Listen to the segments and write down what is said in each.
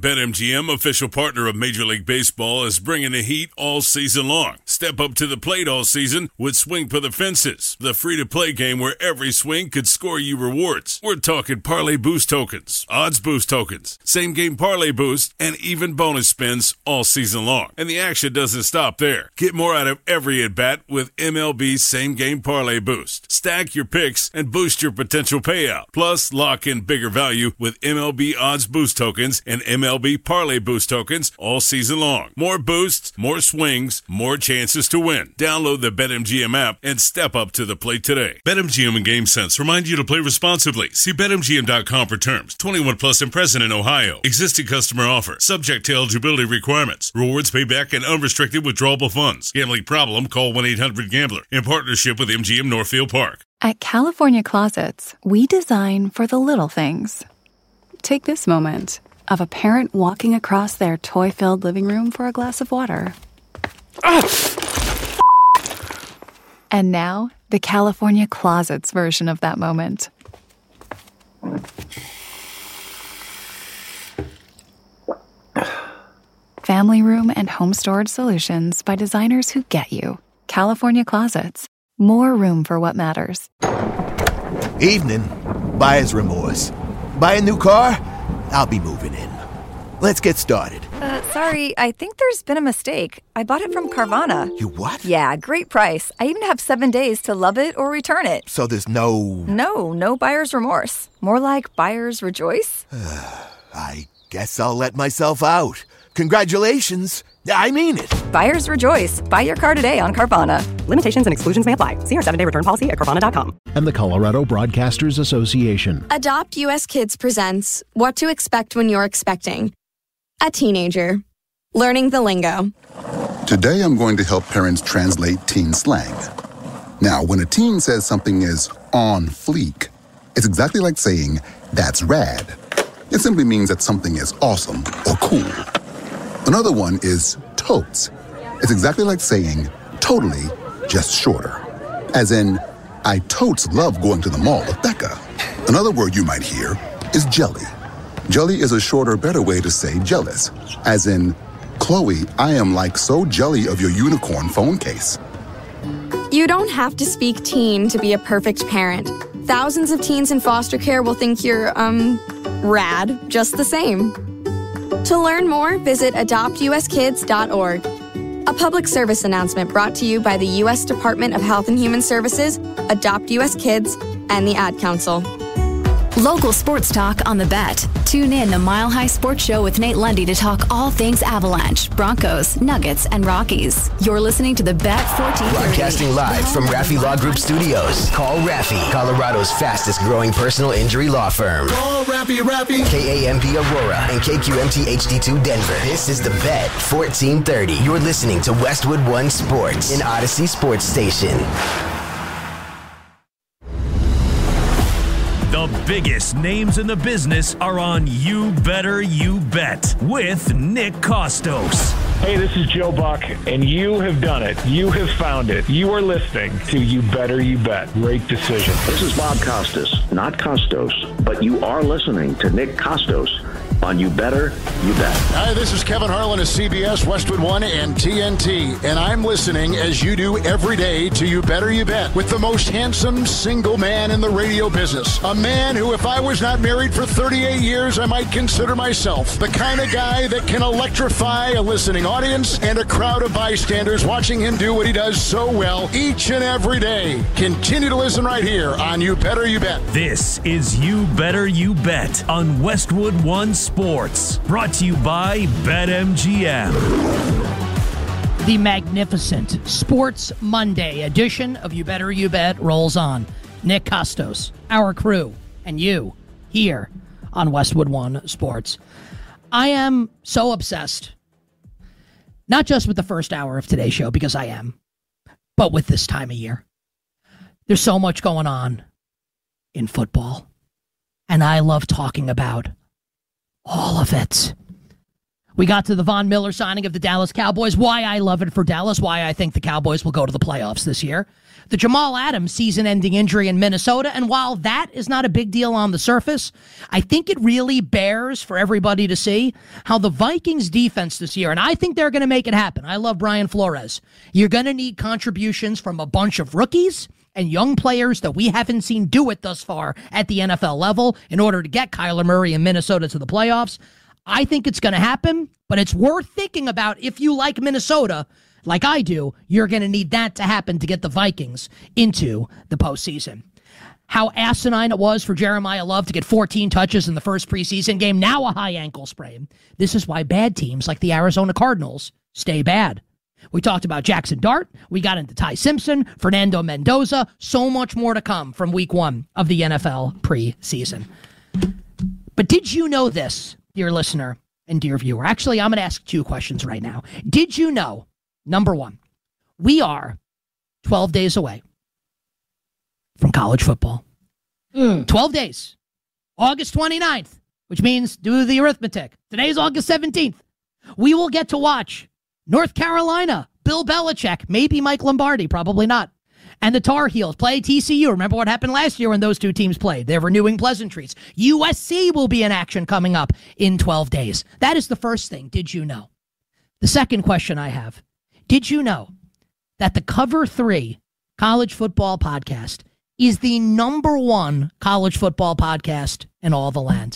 BetMGM, official partner of Major League Baseball, is bringing the heat all season long. Step up to the plate all season with Swing for the Fences, the free-to-play game where every swing could score you rewards. We're talking parlay boost tokens, odds boost tokens, same-game parlay boost, and even bonus spins all season long. And the action doesn't stop there. Get more out of every at-bat with MLB same-game parlay boost. Stack your picks and boost your potential payout. Plus, lock in bigger value with MLB odds boost tokens and MLB parlay boost tokens all season long. More boosts, more swings, more chances to win. Download the BetMGM app and step up to the plate today. BetMGM and GameSense remind you to play responsibly. See BetMGM.com for terms. 21 plus and present in Ohio. Existing customer offer. Subject to eligibility requirements. Rewards payback and unrestricted withdrawable funds. Gambling problem? Call 1-800-GAMBLER. In partnership with MGM Northfield Park. At California Closets, we design for the little things. Take this moment of a parent walking across their toy-filled living room for a glass of water. And now, the California Closets version of that moment. Family room and home storage solutions by designers who get you. California Closets. More room for what matters. Evening. Buyer's remorse. Buy a new car? I'll be moving in. Let's get started. Sorry, I think there's been a mistake. I bought it from Carvana. You what? Yeah, great price. I even have 7 days to love it or return it. So there's no... No buyer's remorse. More like buyer's rejoice. I guess I'll let myself out. Congratulations. I mean it. Buyer's rejoice. Buy your car today on Carvana. Limitations and exclusions may apply. See our 7-day return policy at Carvana.com. And the Colorado Broadcasters Association. Adopt US Kids presents What to Expect When You're Expecting. A teenager. Learning the lingo. Today I'm going to help parents translate teen slang. Now, when a teen says something is on fleek, it's exactly like saying, that's rad. It simply means that something is awesome or cool. Another one is totes. It's exactly like saying totally, just shorter. As in, I totes love going to the mall with Becca. Another word you might hear is jelly. Jelly is a shorter, better way to say jealous. As in, Chloe, I am like so jelly of your unicorn phone case. You don't have to speak teen to be a perfect parent. Thousands of teens in foster care will think you're, rad just the same. To learn more, visit adoptuskids.org. A public service announcement brought to you by the U.S. Department of Health and Human Services, Adopt U.S. Kids, and the Ad Council. Local sports talk on The Bet. Tune in the Mile High Sports Show with Nate Lundy to talk all things Avalanche, Broncos, Nuggets, and Rockies. You're listening to The Bet 1430. Broadcasting live from Raffi Law Group Studios. Call Raffi, Colorado's fastest growing personal injury law firm. Call Raffi. KAMP Aurora and KQMT HD2 Denver. This is The Bet 1430. You're listening to Westwood One Sports in Odyssey Sports Station. The biggest names in the business are on You Better You Bet with Nick Kostos. Hey, this is Joe Buck, and you have done it. You have found it. You are listening to You Better You Bet. Great decision. This is Bob Costas, not Costos, but you are listening to Nick Kostos on You Better You Bet. Hi, this is Kevin Harlan of CBS, Westwood One, and TNT, and I'm listening as you do every day to You Better You Bet with the most handsome single man in the radio business. A man who, if I was not married for 38 years, I might consider myself the kind of guy that can electrify a listening audience and a crowd of bystanders watching him do what he does so well each and every day. Continue to listen right here on You Better You Bet. This is You Better You Bet on Westwood One Sports, brought to you by BetMGM. The magnificent Sports Monday edition of You Better You Bet rolls on. Nick Kostos, our crew, and you here on Westwood One Sports. I am so obsessed, not just with the first hour of today's show, because I am, but with this time of year. There's so much going on in football, and I love talking about all of it. We got to the Von Miller signing of the Dallas Cowboys, why I love it for Dallas, why I think the Cowboys will go to the playoffs this year. the Jamal Adams season-ending injury in Minnesota. And while that is not a big deal on the surface, I think it really bears for everybody to see how the Vikings defense this year, and I think they're going to make it happen. I love Brian Flores. You're going to need contributions from a bunch of rookies and young players that we haven't seen do it thus far at the NFL level in order to get Kyler Murray and Minnesota to the playoffs. I think it's going to happen, but it's worth thinking about if you like Minnesota, like I do, you're going to need that to happen to get the Vikings into the postseason. How asinine it was for Jeremiah Love to get 14 touches in the first preseason game, now a high ankle sprain. This is why bad teams like the Arizona Cardinals stay bad. We talked about Jackson Dart. We got into Ty Simpson, Fernando Mendoza. So much more to come from week 1 of the NFL preseason. But did you know this, dear listener and dear viewer? Actually, I'm going to ask 2 questions right now. Did you know, number 1, we are 12 days away from college football. 12 days. August 29th, which means do the arithmetic. Today's August 17th. We will get to watch North Carolina, Bill Belichick, maybe Mike Lombardi, probably not, and the Tar Heels play TCU. Remember what happened last year when those 2 teams played. They're renewing pleasantries. USC will be in action coming up in 12 days. That is the first thing. Did you know? The second question I have, did you know that the Cover 3 college football podcast is the number 1 college football podcast in all the land?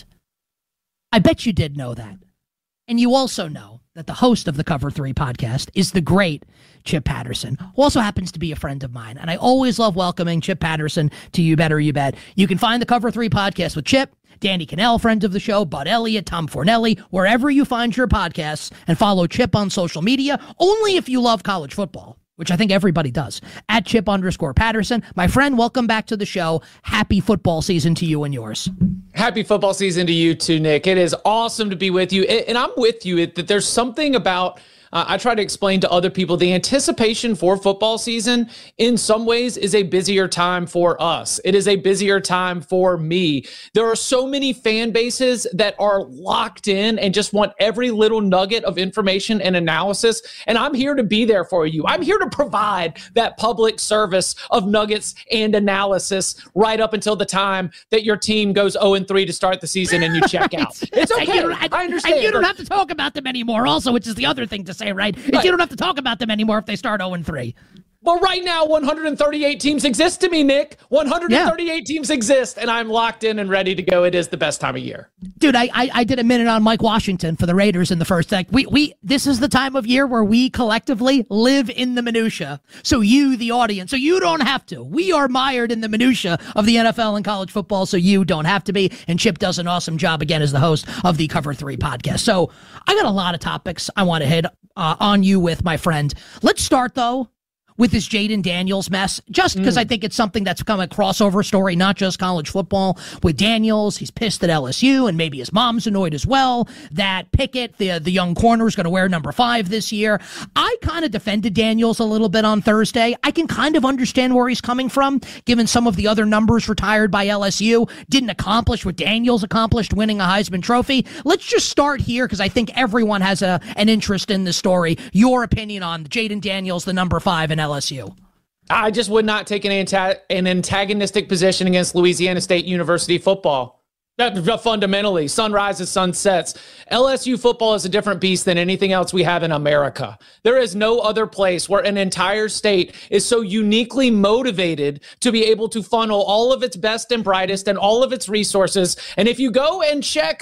I bet you did know that. And you also know that the host of the Cover 3 podcast is the great Chip Patterson, who also happens to be a friend of mine. And I always love welcoming Chip Patterson to You Better You Bet. You can find the Cover 3 podcast with Chip, Danny Cannell, friends of the show, Bud Elliott, Tom Fornelli, wherever you find your podcasts, and follow Chip on social media, only if you love college football, which I think everybody does, at Chip_Patterson. My friend, welcome back to the show. Happy football season to you and yours. Happy football season to you too, Nick. It is awesome to be with you. And I'm with you that there's something about, I try to explain to other people, the anticipation for football season in some ways is a busier time for us. It is a busier time for me. There are so many fan bases that are locked in and just want every little nugget of information and analysis. And I'm here to be there for you. I'm here to provide that public service of nuggets and analysis right up until the time that your team goes 0-3 to start the season and you check out. It's okay. I understand. And you don't have to talk about them anymore also, which is the other thing to say, right? You don't have to talk about them anymore if they start 0-3. Well, right now, 138 teams exist to me, Nick. 138 teams exist, and I'm locked in and ready to go. It is the best time of year. Dude, I did a minute on Mike Washington for the Raiders in the first act. This is the time of year where we collectively live in the minutia. So you, the audience, so you don't have to. We are mired in the minutia of the NFL and college football, so you don't have to be. And Chip does an awesome job, again, as the host of the Cover 3 podcast. So I got a lot of topics I want to hit on you with, my friend. Let's start, though, with this Jayden Daniels mess, just because I think it's something that's become a crossover story, not just college football. With Daniels, he's pissed at LSU, and maybe his mom's annoyed as well that Pickett, the young corner, is going to wear number 5 this year. I kind of defended Daniels a little bit on Thursday. I can kind of understand where he's coming from, given some of the other numbers retired by LSU didn't accomplish what Daniels accomplished, winning a Heisman Trophy. Let's just start here, because I think everyone has an interest in this story. Your opinion on Jayden Daniels, the number 5 in LSU. I just would not take an antagonistic position against Louisiana State University football. Fundamentally, sun rises, sun sets. LSU football is a different beast than anything else we have in America. There is no other place where an entire state is so uniquely motivated to be able to funnel all of its best and brightest and all of its resources. And if you go and check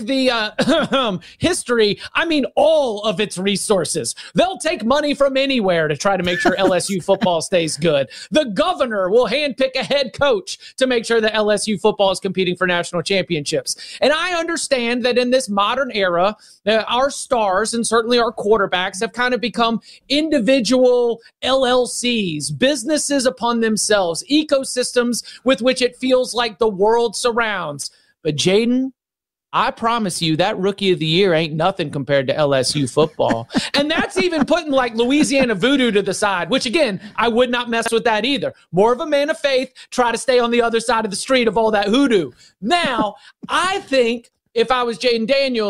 the history, I mean all of its resources. They'll take money from anywhere to try to make sure LSU football stays good. The governor will handpick a head coach to make sure that LSU football is competing for national championships. And I understand that in this modern era, our stars and certainly our quarterbacks have kind of become individual LLCs, businesses upon themselves, ecosystems with which it feels like the world surrounds. But Jayden, I promise you that Rookie of the Year ain't nothing compared to LSU football. And that's even putting like Louisiana voodoo to the side, which again, I would not mess with that either. More of a man of faith, try to stay on the other side of the street of all that hoodoo. Now, I think if I was Jayden Daniels,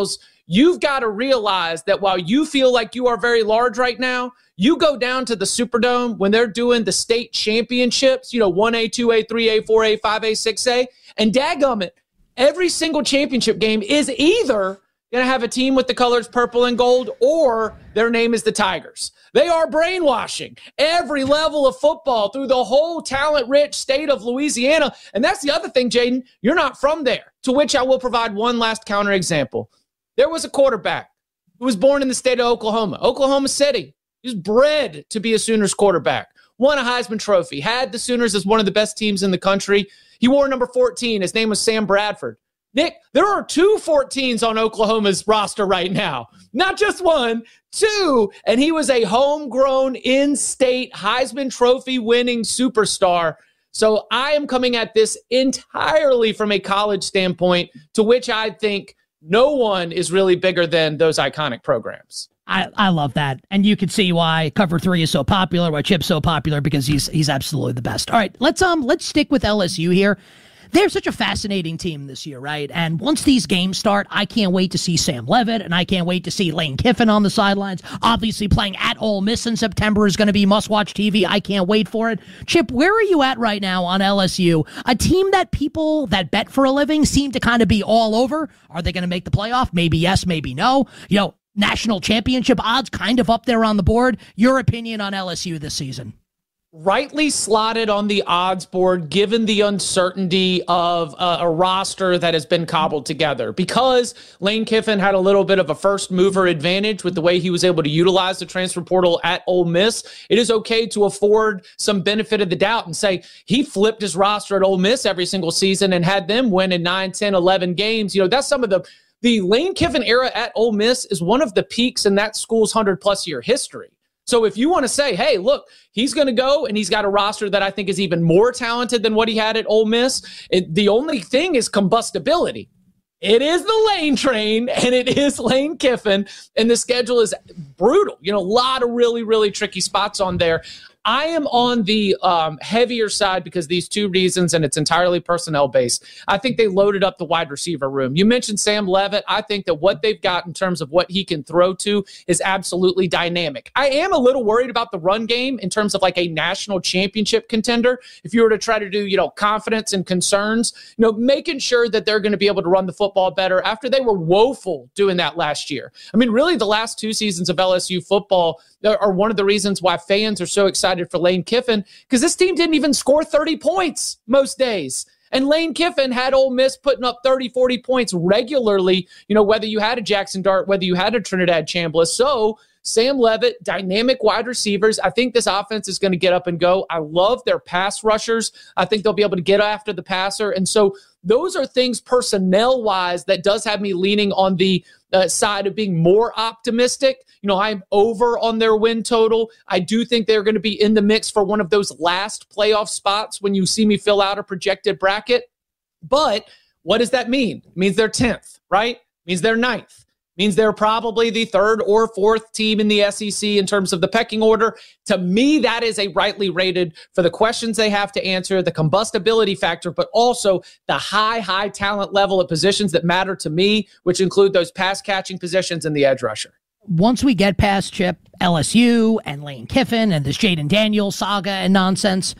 you've got to realize that while you feel like you are very large right now, you go down to the Superdome when they're doing the state championships, 1A, 2A, 3A, 4A, 5A, 6A, and dadgummit, every single championship game is either going to have a team with the colors purple and gold or their name is the Tigers. They are brainwashing every level of football through the whole talent-rich state of Louisiana. And that's the other thing, Jaden. You're not from there, to which I will provide one last counterexample. There was a quarterback who was born in the state of Oklahoma, Oklahoma City. He was bred to be a Sooners quarterback, won a Heisman Trophy, had the Sooners as one of the best teams in the country. He wore number 14. His name was Sam Bradford. Nick, there are 2 14s on Oklahoma's roster right now. Not just 1, 2. And he was a homegrown, in-state Heisman Trophy winning superstar. So I am coming at this entirely from a college standpoint, to which I think no one is really bigger than those iconic programs. I love that. And you can see why Cover 3 is so popular, why Chip's so popular, because he's absolutely the best. All right, let's stick with LSU here. They're such a fascinating team this year, right? And once these games start, I can't wait to see Sam Leavitt, and I can't wait to see Lane Kiffin on the sidelines. Obviously, playing at Ole Miss in September is going to be must-watch TV. I can't wait for it. Chip, where are you at right now on LSU? A team that people that bet for a living seem to kind of be all over. Are they going to make the playoff? Maybe yes, maybe no. National championship odds kind of up there on the board. Your opinion on LSU this season? Rightly slotted on the odds board, given the uncertainty of a roster that has been cobbled together. Because Lane Kiffin had a little bit of a first mover advantage with the way he was able to utilize the transfer portal at Ole Miss, it is okay to afford some benefit of the doubt and say he flipped his roster at Ole Miss every single season and had them win in 9, 10, 11 games. That's some of the Lane Kiffin era at Ole Miss is one of the peaks in that school's 100-plus year history. So if you want to say, hey, look, he's going to go and he's got a roster that I think is even more talented than what he had at Ole Miss, the only thing is combustibility. It is the Lane train, and it is Lane Kiffin, and the schedule is brutal. A lot of really, really tricky spots on there. I am on the heavier side because these 2 reasons, and it's entirely personnel-based. I think they loaded up the wide receiver room. You mentioned Sam Leavitt. I think that what they've got in terms of what he can throw to is absolutely dynamic. I am a little worried about the run game in terms of like a national championship contender. If you were to try to do, confidence and concerns, making sure that they're going to be able to run the football better after they were woeful doing that last year. I mean, really, the last 2 seasons of LSU football are one of the reasons why fans are so excited for Lane Kiffin, because this team didn't even score 30 points most days. And Lane Kiffin had Ole Miss putting up 30, 40 points regularly, whether you had a Jackson Dart, whether you had a Trinidad Chambliss. So Sam Leavitt, dynamic wide receivers. I think this offense is going to get up and go. I love their pass rushers. I think they'll be able to get after the passer. And so those are things personnel-wise that does have me leaning on the side of being more optimistic. I'm over on their win total. I do think they're going to be in the mix for one of those last playoff spots when you see me fill out a projected bracket. But what does that mean? It means they're 10th, right? It means they're 9th. Means they're probably the 3rd or 4th team in the SEC in terms of the pecking order. To me, that is a rightly rated for the questions they have to answer, the combustibility factor, but also the high talent level at positions that matter to me, which include those pass-catching positions and the edge rusher. Once we get past Chip, LSU and Lane Kiffin and this Jaden Daniels saga and nonsense,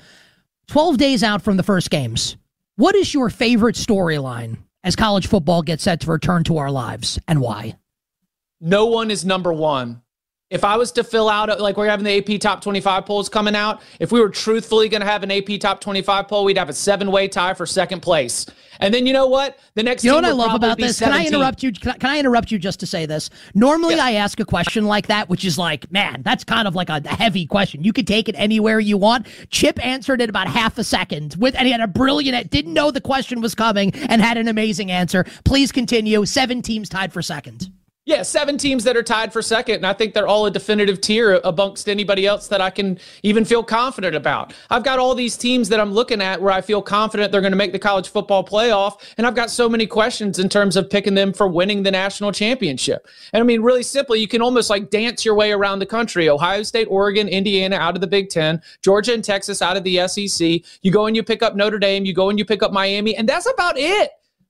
12 days out from the first games, what is your favorite storyline as college football gets set to return to our lives, and why? No one is number one. If I was to fill out, like we're having the AP Top 25 polls coming out, if we were truthfully going to have an AP Top 25 poll, we'd have a 7-way tie for second place. And then you know what? The next team what I love about this? 17. Can I interrupt you? Can I interrupt you just to say this? Normally, I ask a question like that, which is like, man, that's kind of like a heavy question. You could take it anywhere you want. Chip answered it about half a second, and he had a brilliant, didn't know the question was coming, and had an amazing answer. Please continue. 7 teams tied for second. Yeah, 7 teams that are tied for second, and I think they're all a definitive tier amongst anybody else that I can even feel confident about. I've got all these teams that I'm looking at where I feel confident they're going to make the college football playoff, and I've got so many questions in terms of picking them for winning the national championship. And I mean, really simply, you can almost like dance your way around the country. Ohio State, Oregon, Indiana out of the Big Ten, Georgia and Texas out of the SEC. You go and you pick up Notre Dame, you go and you pick up Miami, and that's about it.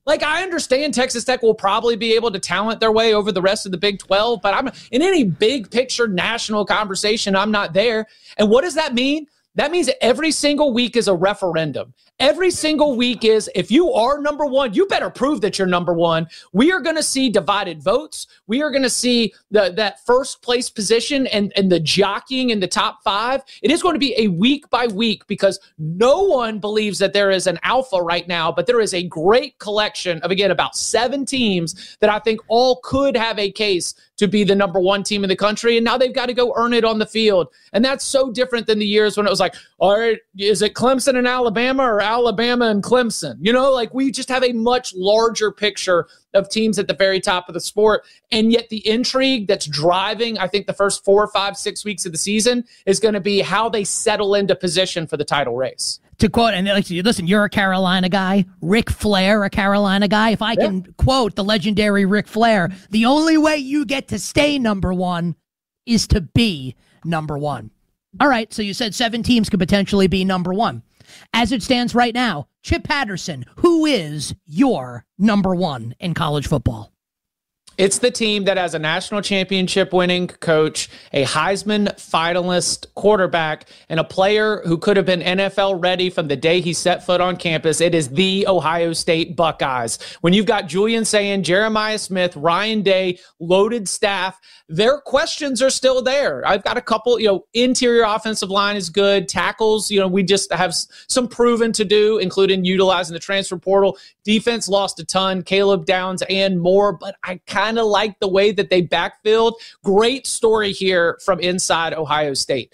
Like, I understand Texas Tech will probably be able to talent their way over the rest of the Big 12, but I'm in any big picture national conversation, I'm not there. And what does that mean? That means every single week is a referendum. Every single week is, if you are number one, you better prove that you're number one. We are going to see divided votes. We are going to see that first place position and the jockeying in the top 5. It is going to be a week by week because no one believes that there is an alpha right now, but there is a great collection of, again, about 7 teams that I think all could have a case to be the number one team in the country. And now they've got to go earn it on the field. And that's so different than the years when it was like, all right, is it Clemson and Alabama or Alabama and Clemson? You know, like we just have a much larger picture of teams at the very top of the sport. And yet the intrigue that's driving, I think, the first 4, 5, 6 weeks of the season is going to be how they settle into position for the title race. To quote, and listen, you're a Carolina guy, Ric Flair, a Carolina guy. If I can quote the legendary Ric Flair, the only way you get to stay number one is to be number one. All right, so you said 7 teams could potentially be number one. As it stands right now, Chip Patterson, who is your number one in college football? It's the team that has a national championship winning coach, a Heisman finalist quarterback, and a player who could have been NFL ready from the day he set foot on campus. It is the Ohio State Buckeyes. When you've got Julian Sayin, Jeremiah Smith, Ryan Day, loaded staff, their questions are still there. I've got a couple, interior offensive line is good. Tackles, we just have some proven to do, including utilizing the transfer portal. Defense lost a ton, Caleb Downs and more, but I kind of like the way that they backfilled. Great story here from inside Ohio State.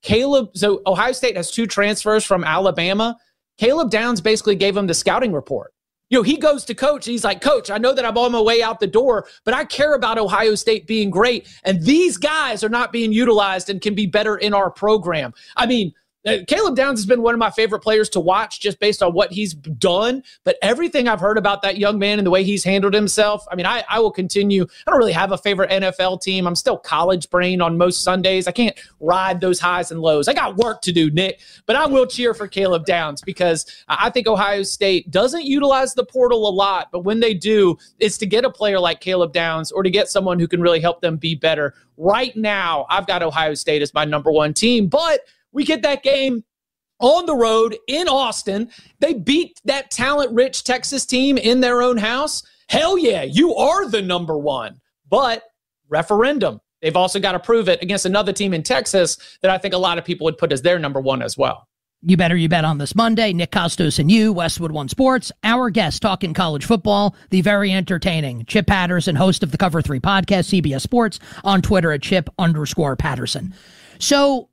So Ohio State has 2 transfers from Alabama. Caleb Downs basically gave him the scouting report. He goes to coach and he's like, Coach, I know that I'm on my way out the door, but I care about Ohio State being great. And these guys are not being utilized and can be better in our program. I mean, Caleb Downs has been one of my favorite players to watch just based on what he's done. But everything I've heard about that young man and the way he's handled himself, I mean, I will continue. I don't really have a favorite NFL team. I'm still college brain on most Sundays. I can't ride those highs and lows. I got work to do, Nick. But I will cheer for Caleb Downs because I think Ohio State doesn't utilize the portal a lot. But when they do, it's to get a player like Caleb Downs or to get someone who can really help them be better. Right now, I've got Ohio State as my number one team. But we get that game on the road in Austin. They beat that talent-rich Texas team in their own house. Hell yeah, you are the number one. But referendum. They've also got to prove it against another team in Texas that I think a lot of people would put as their number one as well. You Better You Bet on this Monday. Nick Costos and you, Westwood One Sports. Our guest talking college football, the very entertaining Chip Patterson, host of the Cover 3 podcast, CBS Sports, on Twitter at Chip_Patterson. So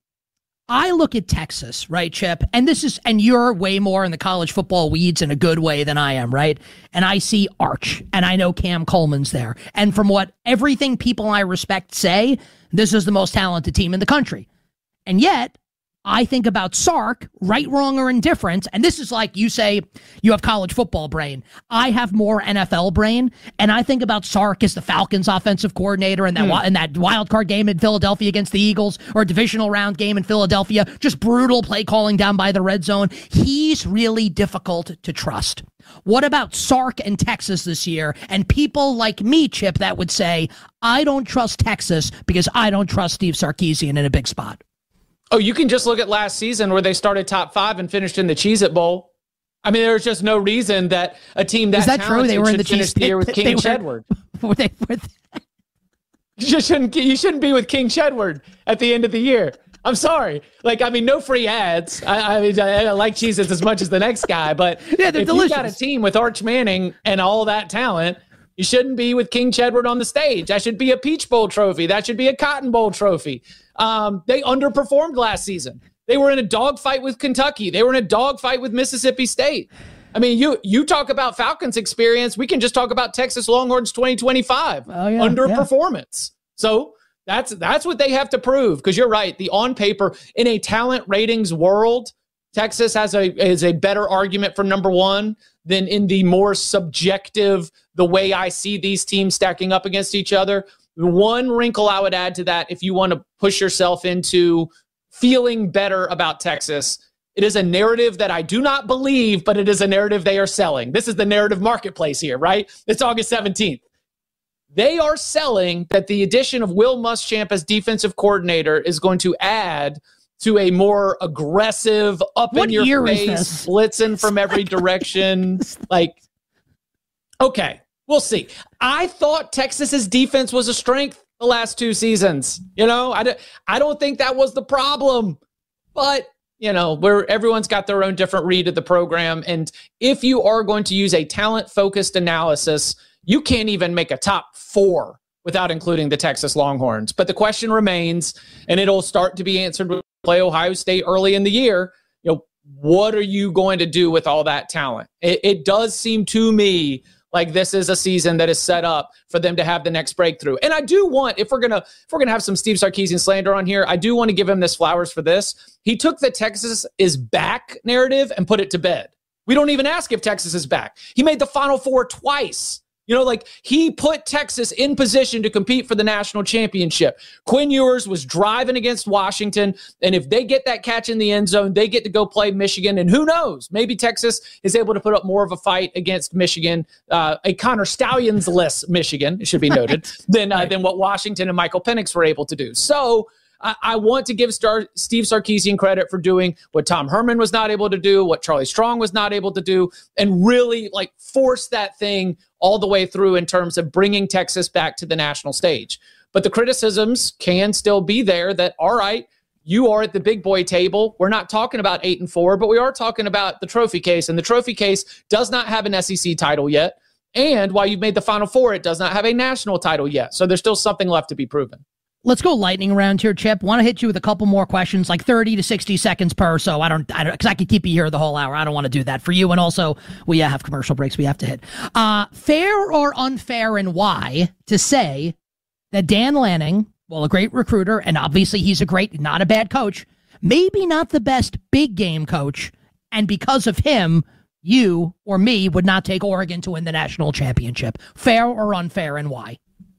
I look at Texas, right, Chip? And you're way more in the college football weeds in a good way than I am, right? And I see Arch, and I know Cam Coleman's there. And from what everything people I respect say, this is the most talented team in the country. And yet, I think about Sark, right, wrong, or indifferent, and this is like you say you have college football brain. I have more NFL brain, and I think about Sark as the Falcons offensive coordinator in that wild card game in Philadelphia against the Eagles, or a divisional round game in Philadelphia, just brutal play calling down by the red zone. He's really difficult to trust. What about Sark and Texas this year? And people like me, Chip, that would say, I don't trust Texas because I don't trust Steve Sarkisian in a big spot. Oh, you can just look at last season where they started top 5 and finished in the Cheez-It Bowl. I mean, there's just no reason that a team that talented they were in the finish the year with King Chedward. You shouldn't be with King Chedward at the end of the year. I'm sorry. No free ads. I like Cheez-Its as much as the next guy, but if delicious. You got a team with Arch Manning and all that talent, you shouldn't be with King Chedward on the stage. That should be a Peach Bowl trophy. That should be a Cotton Bowl trophy. They underperformed last season. They were in a dogfight with Kentucky. They were in a dogfight with Mississippi State. I mean, you talk about Falcons experience. We can just talk about Texas Longhorns 2025 underperformance. So that's what they have to prove. Because you're right. The on paper in a talent ratings world, Texas is a better argument for number one than in the more subjective, the way I see these teams stacking up against each other. One wrinkle I would add to that, if you want to push yourself into feeling better about Texas, It is a narrative that I do not believe, but it is a narrative they are selling. This is the narrative marketplace here, right? It's August 17th. They are selling that the addition of Will Muschamp as defensive coordinator is going to add to a more aggressive, up-in-your-face, blitzing from every direction. Like, okay, we'll see. I thought Texas's defense was a strength the last 2 seasons. You know, I don't think that was the problem. But, you know, everyone's got their own different read of the program. And if you are going to use a talent-focused analysis, you can't even make a top 4 without including the Texas Longhorns. But the question remains, and it'll start to be answered when we play Ohio State early in the year, you know, what are you going to do with all that talent? It does seem to me like this is a season that is set up for them to have the next breakthrough. And I do want, if we're gonna have some Steve Sarkisian slander on here, I do want to give him this flowers for this. He took the Texas is back narrative and put it to bed. We don't even ask if Texas is back. He made the Final Four twice. You know, like he put Texas in position to compete for the national championship. Quinn Ewers was driving against Washington. And if they get that catch in the end zone, they get to go play Michigan. And who knows, maybe Texas is able to put up more of a fight against Michigan, a Connor Stalions-less Michigan, it should be noted, than what Washington and Michael Penix were able to do. So I want to give Steve Sarkisian credit for doing what Tom Herman was not able to do, what Charlie Strong was not able to do, and really like force that thing all the way through in terms of bringing Texas back to the national stage. But the criticisms can still be there that, all right, you are at the big boy table. We're not talking about 8-4, but we are talking about the trophy case. And the trophy case does not have an SEC title yet. And while you've made the Final Four, it does not have a national title yet. So there's still something left to be proven. Let's go lightning round here, Chip. Want to hit you with a couple more questions, like 30 to 60 seconds per. So I don't, because I could keep you here the whole hour. I don't want to do that for you. And also, we have commercial breaks we have to hit. Fair or unfair, and why to say that Dan Lanning, well, a great recruiter, and obviously he's not a bad coach, maybe not the best big game coach, and because of him, you or me would not take Oregon to win the national championship. Fair or unfair, and why?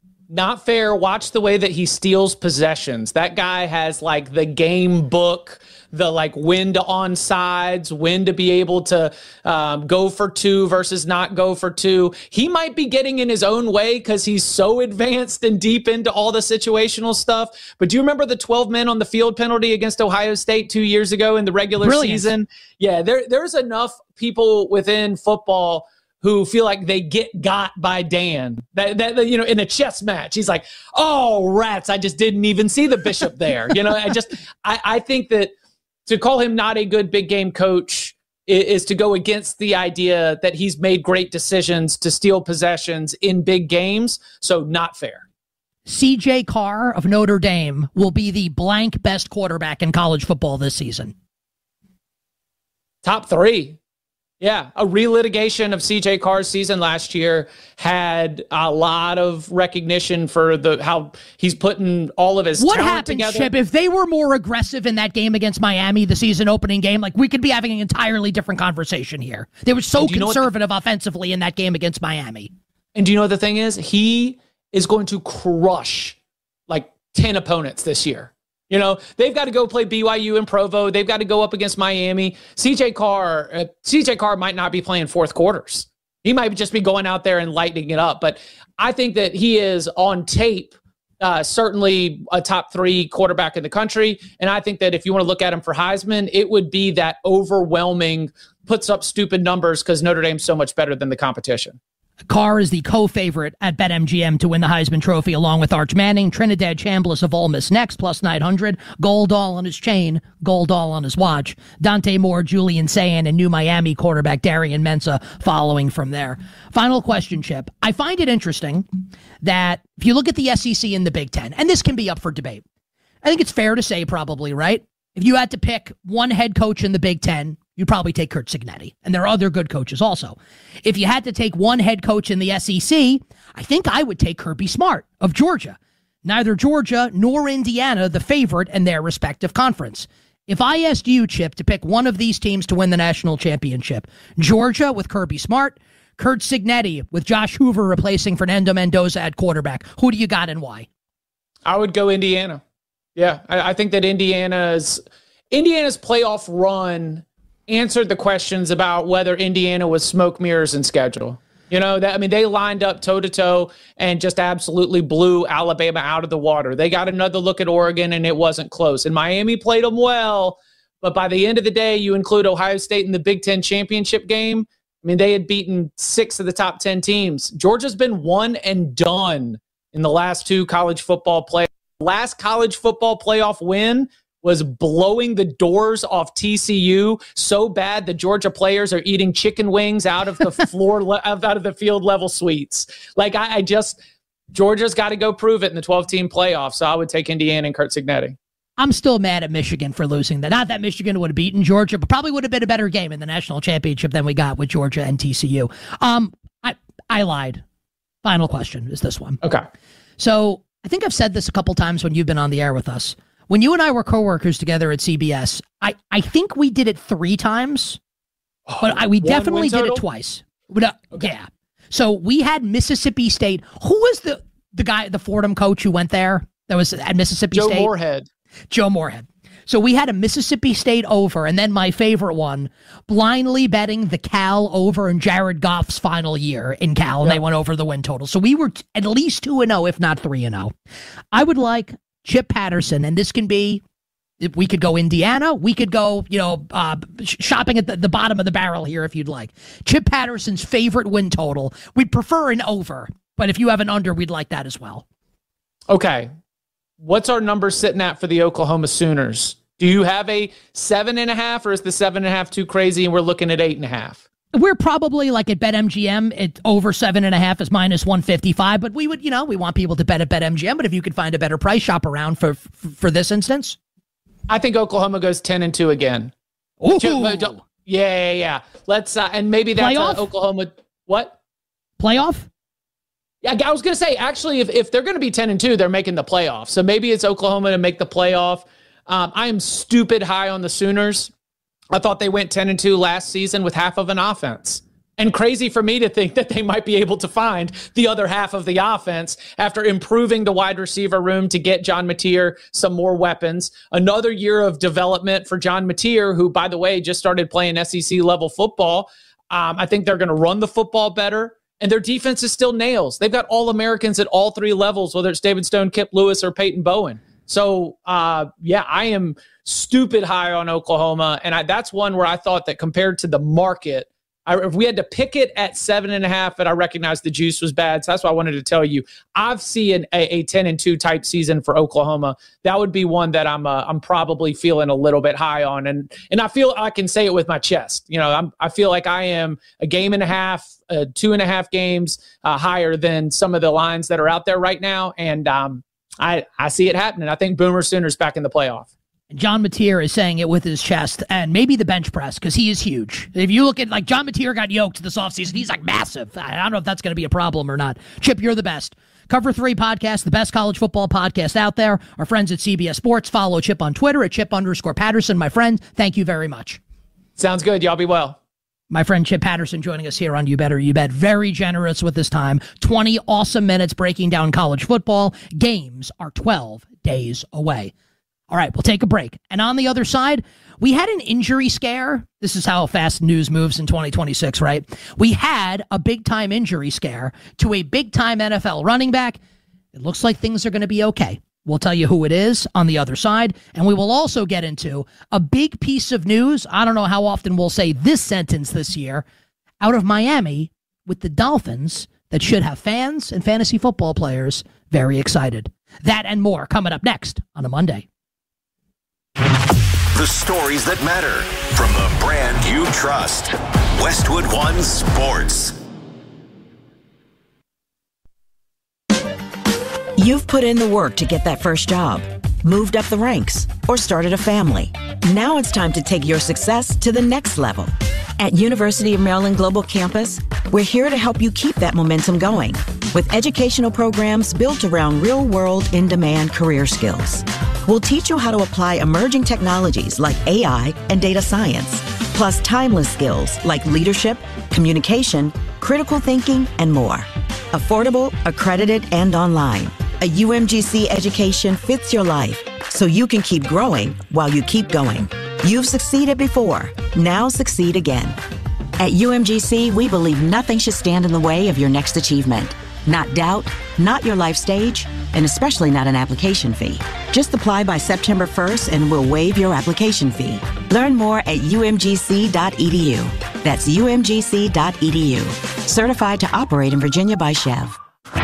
Not fair. Watch the way that he steals possessions. That guy has like the game book, the like when to onsides, when to be able to go for 2 versus not go for 2. He might be getting in his own way because he's so advanced and deep into all the situational stuff. But do you remember the 12 men on the field penalty against Ohio State 2 years ago in the regular season? Yeah, there's enough people within football who feel like they got by Dan. That you know, in a chess match, he's like, "Oh, rats! I just didn't even see the bishop there." You know, I think that to call him not a good big game coach is to go against the idea that he's made great decisions to steal possessions in big games. So not fair. CJ Carr of Notre Dame will be the blank best quarterback in college football this season. Top 3. Yeah, a relitigation of CJ Carr's season last year had a lot of recognition for how he's putting all of his talent together. What happened, Chip, if they were more aggressive in that game against Miami, the season opening game? Like, we could be having an entirely different conversation here. They were so conservative offensively in that game against Miami. And do you know what the thing is? He is going to crush like 10 opponents this year. You know, they've got to go play BYU and Provo. They've got to go up against Miami. CJ Carr might not be playing fourth quarters. He might just be going out there and lighting it up. But I think that he is on tape, certainly a top 3 quarterback in the country. And I think that if you want to look at him for Heisman, it would be that overwhelming, puts up stupid numbers because Notre Dame's so much better than the competition. Carr is the co-favorite at BetMGM to win the Heisman Trophy along with Arch Manning. Trinidad Chambliss of Ole Miss next, plus 900. Gold all on his chain, gold all on his watch. Dante Moore, Julian Sayin, and new Miami quarterback Darian Mensah following from there. Final question, Chip. I find it interesting that if you look at the SEC and the Big Ten, and this can be up for debate, I think it's fair to say probably, right? If you had to pick one head coach in the Big Ten, you'd probably take Curt Cignetti. And there are other good coaches also. If you had to take one head coach in the SEC, I think I would take Kirby Smart of Georgia. Neither Georgia nor Indiana the favorite in their respective conference. If I asked you, Chip, to pick one of these teams to win the national championship, Georgia with Kirby Smart, Curt Cignetti with Josh Hoover replacing Fernando Mendoza at quarterback, who do you got and why? I would go Indiana. Yeah, I think that Indiana's Indiana's playoff run answered the questions about whether Indiana was smoke mirrors and schedule. You know, they lined up toe-to-toe and just absolutely blew Alabama out of the water. They got another look at Oregon, and it wasn't close. And Miami played them well, but by the end of the day, you include Ohio State in the Big Ten championship game. I mean, they had beaten 6 of the top 10 teams. Georgia's been one and done in the last 2 college football playoffs. Last college football playoff win was blowing the doors off TCU so bad the Georgia players are eating chicken wings out of the floor, out of the field level suites. Like Georgia's got to go prove it in the 12-team playoff. So I would take Indiana and Curt Cignetti. I'm still mad at Michigan for losing that. Not that Michigan would have beaten Georgia, but probably would have been a better game in the national championship than we got with Georgia and TCU. I lied. Final question is this one. Okay. So I think I've said this a couple times when you've been on the air with us. When you and I were coworkers together at CBS, I think we did it 3 times, but we definitely did it twice. Okay. Yeah. So we had Mississippi State. Who was the guy, the Fordham coach who went there that was at Mississippi State? Joe Moorhead. So we had a Mississippi State over, and then my favorite one, blindly betting the Cal over in Jared Goff's final year in Cal, and they went over the win total. So we were at least 2-0, if not 3-0. I would like Chip Patterson, and this can be, we could go Indiana, we could go, shopping at the bottom of the barrel here if you'd like. Chip Patterson's favorite win total. We'd prefer an over, but if you have an under, we'd like that as well. Okay. What's our number sitting at for the Oklahoma Sooners? Do you have a 7.5, or is the 7.5 too crazy and we're looking at 8.5? We're probably like at BetMGM, it's over 7.5 is minus 155, but we would, we want people to bet at BetMGM, but if you could find a better price, shop around for this instance. I think Oklahoma goes 10-2 again. Ooh. Yeah. Let's, and maybe that's Oklahoma. What? Playoff? Yeah, I was going to say, actually, if they're going to be 10-2, they're making the playoff. So maybe it's Oklahoma to make the playoff. I am stupid high on the Sooners. I thought they went 10-2 last season with half of an offense. And crazy for me to think that they might be able to find the other half of the offense after improving the wide receiver room to get John Mateer some more weapons. Another year of development for John Mateer, who, by the way, just started playing SEC level football. I think they're going to run the football better. And their defense is still nails. They've got All-Americans at all 3 levels, whether it's David Stone, Kip Lewis, or Peyton Bowen. So, I am stupid high on Oklahoma. And that's one where I thought that compared to the market, if we had to pick it at 7.5, and I recognized the juice was bad. So that's why I wanted to tell you, I've seen a 10-2 type season for Oklahoma. That would be one that I'm probably feeling a little bit high on. And I feel I can say it with my chest. I feel like I am a game and a half, 2.5 games higher than some of the lines that are out there right now. And I see it happening. I think Boomer Sooners back in the playoff. John Mateer is saying it with his chest, and maybe the bench press, because he is huge. If you look at, John Mateer got yoked this offseason, he's massive. I don't know if that's going to be a problem or not. Chip, you're the best. Cover 3 podcast, the best college football podcast out there. Our friends at CBS Sports. Follow Chip on Twitter at Chip_Patterson. My friend, thank you very much. Sounds good. Y'all be well. My friend Chip Patterson joining us here on You Better You Bet. Very generous with his time. 20 awesome minutes breaking down college football. Games are 12 days away. All right, we'll take a break. And on the other side, we had an injury scare. This is how fast news moves in 2026, right? We had a big-time injury scare to a big-time NFL running back. It looks like things are going to be okay. We'll tell you who it is on the other side, and we will also get into a big piece of news. I don't know how often we'll say this sentence this year, out of Miami with the Dolphins that should have fans and fantasy football players very excited. That and more coming up next on a Monday. The stories that matter from the brand you trust. Westwood One Sports. You've put in the work to get that first job, moved up the ranks, or started a family. Now it's time to take your success to the next level. At University of Maryland Global Campus, we're here to help you keep that momentum going with educational programs built around real-world, in-demand career skills. We'll teach you how to apply emerging technologies like AI and data science, plus timeless skills like leadership, communication, critical thinking, and more. Affordable, accredited, and online. A UMGC education fits your life so you can keep growing while you keep going. You've succeeded before. Now succeed again. At UMGC, we believe nothing should stand in the way of your next achievement. Not doubt, not your life stage, and especially not an application fee. Just apply by September 1st and we'll waive your application fee. Learn more at umgc.edu. That's umgc.edu. Certified to operate in Virginia by Chev.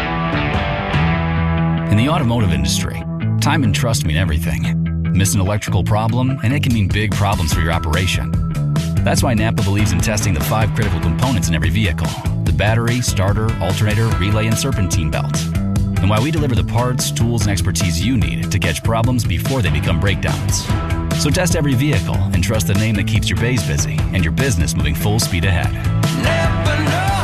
In the automotive industry, time and trust mean everything. Miss an electrical problem, and it can mean big problems for your operation. That's why Napa believes in testing the 5 critical components in every vehicle: the battery, starter, alternator, relay, and serpentine belt. And why we deliver the parts, tools, and expertise you need to catch problems before they become breakdowns. So test every vehicle and trust the name that keeps your bays busy and your business moving full speed ahead. Napa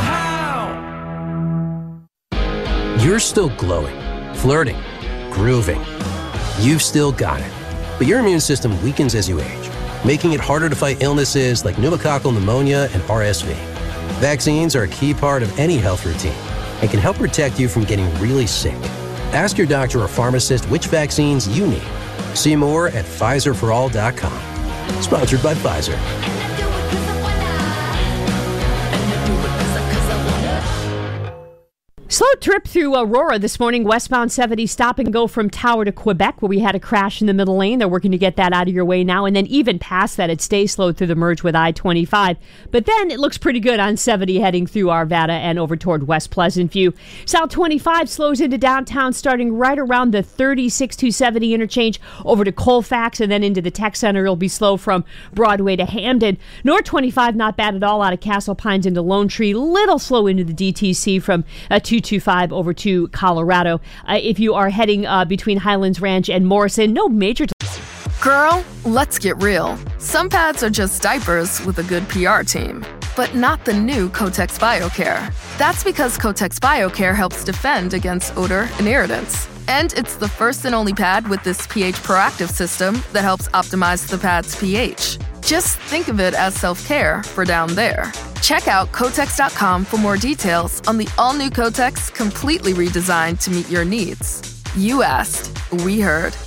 know-how. You're still glowing, flirting, grooving. You've still got it. But your immune system weakens as you age, making it harder to fight illnesses like pneumococcal pneumonia and RSV. Vaccines are a key part of any health routine and can help protect you from getting really sick. Ask your doctor or pharmacist which vaccines you need. See more at PfizerForAll.com. Sponsored by Pfizer. Slow trip through Aurora this morning. Westbound 70 stop and go from Tower to Quebec, where we had a crash in the middle lane. They're working to get that out of your way now. And then even past that, it stays slow through the merge with I-25. But then it looks pretty good on 70 heading through Arvada and over toward West Pleasant View. South 25 slows into downtown starting right around the 36-270 interchange over to Colfax and then into the Tech Center. It'll be slow from Broadway to Hamden. North 25 not bad at all out of Castle Pines into Lone Tree. Little slow into the DTC from 225 over to Colorado. If you are heading between Highlands Ranch and Morrison, no major... Girl, let's get real. Some pads are just diapers with a good PR team. But not the new Kotex BioCare. That's because Kotex BioCare helps defend against odor and irritants. And it's the first and only pad with this pH proactive system that helps optimize the pad's pH. Just think of it as self-care for down there. Check out Kotex.com for more details on the all-new Kotex, completely redesigned to meet your needs. You asked, we heard.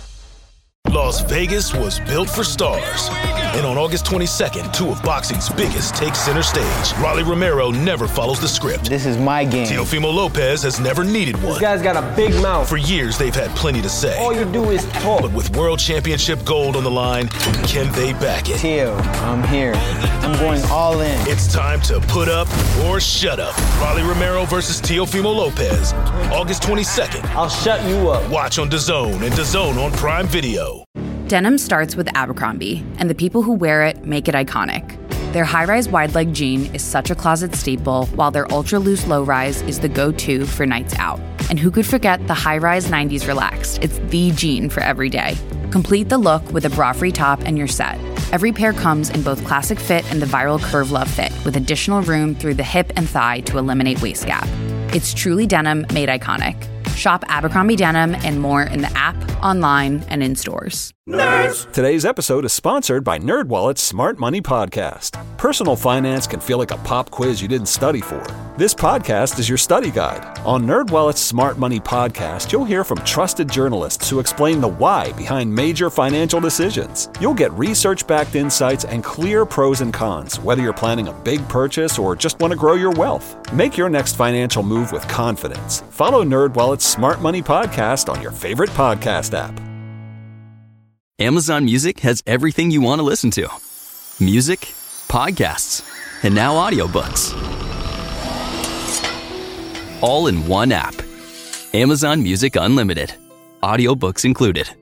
Las Vegas was built for stars. And on August 22nd, 2 of boxing's biggest take center stage. Rolly Romero never follows the script. This is my game. Teofimo Lopez has never needed one. This guy's got a big mouth. For years, they've had plenty to say. All you do is talk. But with World Championship gold on the line, can they back it? Teo, I'm here. I'm going all in. It's time to put up or shut up. Rolly Romero versus Teofimo Lopez. August 22nd. I'll shut you up. Watch on DAZN and DAZN on Prime Video. Denim starts with Abercrombie, and the people who wear it make it iconic. Their high-rise wide-leg jean is such a closet staple, while their ultra-loose low-rise is the go-to for nights out. And who could forget the high-rise 90s Relaxed? It's the jean for every day. Complete the look with a bra-free top and you're set. Every pair comes in both classic fit and the viral Curve Love fit, with additional room through the hip and thigh to eliminate waist gap. It's truly denim made iconic. Shop Abercrombie Denim and more in the app, online, and in stores. Nerds! Today's episode is sponsored by NerdWallet's Smart Money Podcast. Personal finance can feel like a pop quiz you didn't study for. This podcast is your study guide. On NerdWallet's Smart Money Podcast, you'll hear from trusted journalists who explain the why behind major financial decisions. You'll get research-backed insights and clear pros and cons, whether you're planning a big purchase or just want to grow your wealth. Make your next financial move with confidence. Follow NerdWallet's Smart Money Podcast on your favorite podcast app. Amazon Music has everything you want to listen to. Music, podcasts, and now audiobooks. All in one app. Amazon Music Unlimited. Audiobooks included.